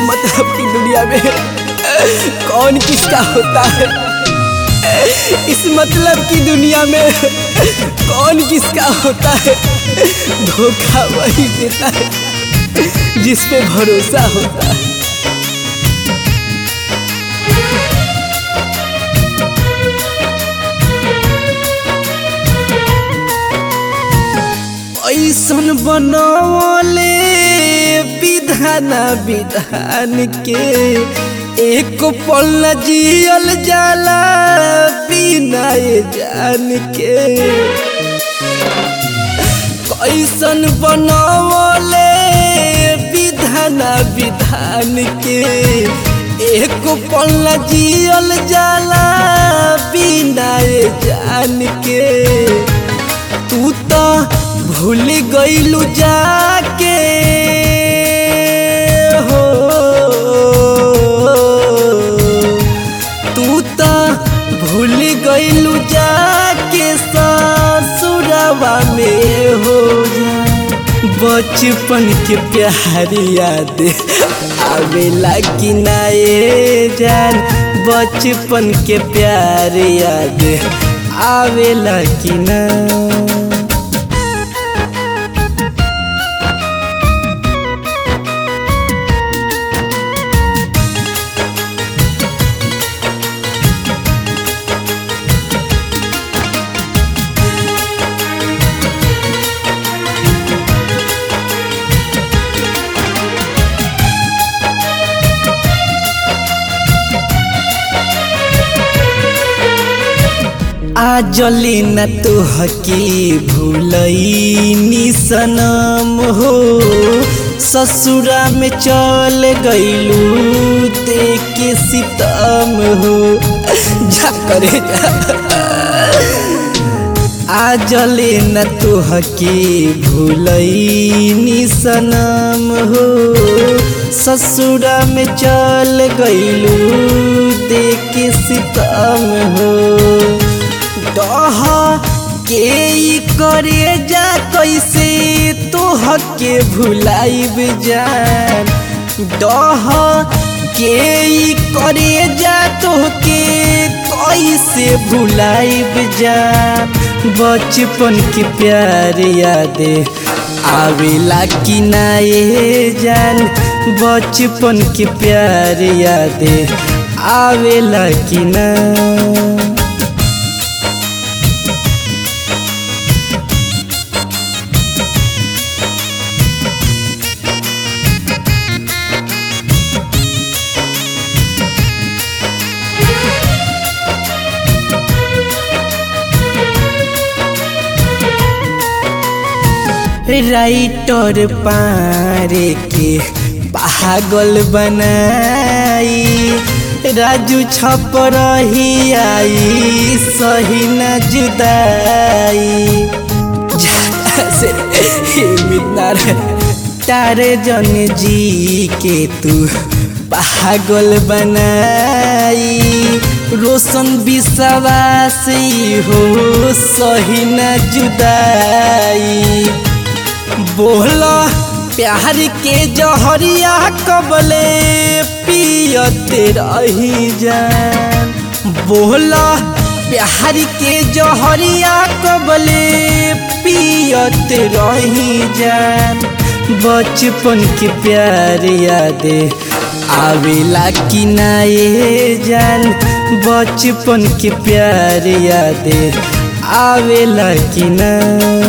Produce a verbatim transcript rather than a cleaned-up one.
मतलब की दुनिया में कौन किसका होता है। इस मतलब की दुनिया में कौन किसका होता है। धोखा वही देता है जिस पे भरोसा होता है। ऐसन बनवले विधान विधान के एक पल न जियल जाला बिना जान के। कैसन बनवले विधान विधान के एक पल न जियल जाला बिना जान के। तू तो भूल गइलू जाके हो, तू तो भूल गइलू जाके ससुरवा में हो जा। बचपन के प्यार याद आवेला कि ना ये जान। बचपन के प्यार याद आवेला कि ना। आजली न तोहके भूलैनी सनम हो। ससुरा में चल गइलू देके सितम हो। जा करे जा। आजली न तोहके भूलैनी सनम हो। ससुरा में चल गइलू देके सितम हो। डह के करे जा कैसे तोहके भुलाइब जान। डह के करे जा तोहके कैसे भुलाइब जान। बचपन के प्यार याद आवेला कि ना ये जान। बचपन के प्यार याद आवेला कि ना। राइटर पारे के पागल बनाई। राजू छप रही आई सही न जुदाई। से तारे जन जी के तू पागल बनाई। रोशन विश्वास हो सही न जुदाई। बोला प्यार के जहरिया कबले पियते रही जान। बोला प्यार के जहरिया कबले पियते रही जान। बचपन के प्यार याद आवेला कि ना ये जान। बचपन के प्यार याद आवेला कि ना।